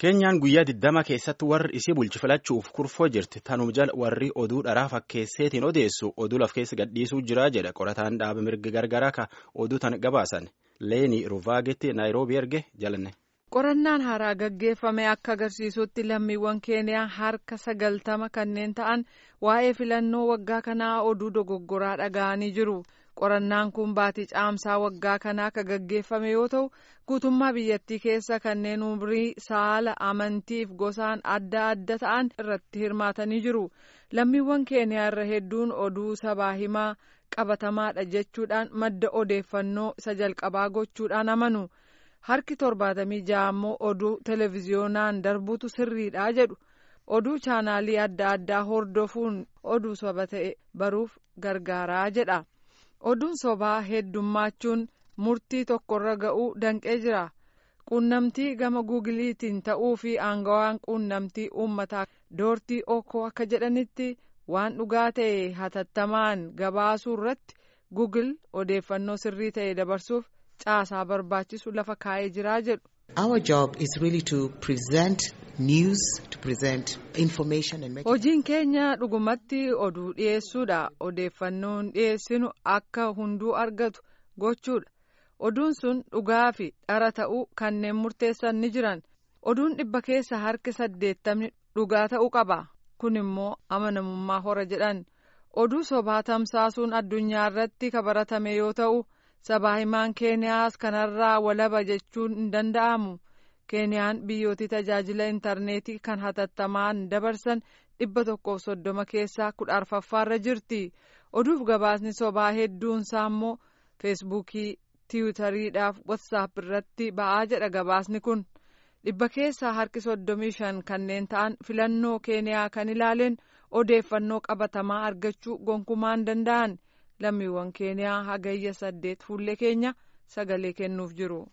Keenyaan guyyaa 20 keessatti warri isii bulchi filachuuf kurfoo jirti. Tanuu jala warri oduu dharaa fakkeesseetiin odeessu oduu laf keessa gadhiisuu jira jedha qorataan dhaaba mirga gargaraa ka oduu tan gabaasan. Leenii Ruvaagetti Naayiroobii erge jalanne. Qorannaan haaraa gaggeeffame akka agarsiisutti lammiiwwan Keeniyaa harka 90 kanneen ta'an waa'ee filannoo waggaa kanaa oduu dogoggoraa dhaga'anii jiru. Qorannaan kun baatii caamsaa waggaa kanaa akka gaggeeffame yoo ta'u guutummaa biyyattii keessa kanneen umrii saala amantiif gosaan adda adda ta'an irratti hirmaatanii jiru. Lammiiwwan Keeniyaa irra hedduun oduu sabaa himaa qabatamaadha jechuudhaan madda odeeffannoo isa jalqabaa gochuudhaan amanu. Harki 76 immoo oduu televiziyoonaan darbuutu sirriidha jedhu. Oduu chaanaalii adda addaa hordofuun oduu soba ta'e baruuf gargaaraa jedha. Oduun sobaa heddummachuun murtii tokkorra ga'uu danqee jira. Quunnamtii gama guugiliitiin ta'uu fi aangawaan quunnamtii uummataa Doortii Okoo akka jedhanitti waan dhugaa ta'e hatattamaan gabaasuu irratti Guugil odeeffannoo sirrii ta'e dabarsuuf caasaa barbaachisu lafa kaa'ee jira jedhu. Our job is really to present news, to present information and make. Hojiin keenya dhugumatti oduu dhiyeessuudha. Odeeffannoon dhiyeessinu akka hunduu argatu gochuudha. Oduun sun dhugaa fi dhara ta'uu kanneen murteessan ni jiran. Oduun 100 keessa harki 80 dhugaa ta'uu qaba. Kun immoo amanamummaa hora jedhan. Oduu sobaa tamsaasuun addunyaa irratti kabaratame yoo ta'u sabaa himaan Keeniyaas kanarraa walaba jechuun hin danda'amu. Keeniyaan biyyooti tajaajila intarneetii kan hatattamaan dabarsan 130 keessaa 14ffaarra jirti. Oduuf gabaasni sobaa hedduunsaa immoo feesbuukii, tiwutariidhaaf watsaap irratti ba'aa jedha gabaasni kun. 100 keessaa harki 35 kanneen ta'an filannoo Keeniyaa kan ilaaleen odeeffannoo qabatamaa argachuu gonkumaan danda'an. Lammiiwwan Keeniyaa hagayya 8 fuullee keenya sagalee kennuuf jiru.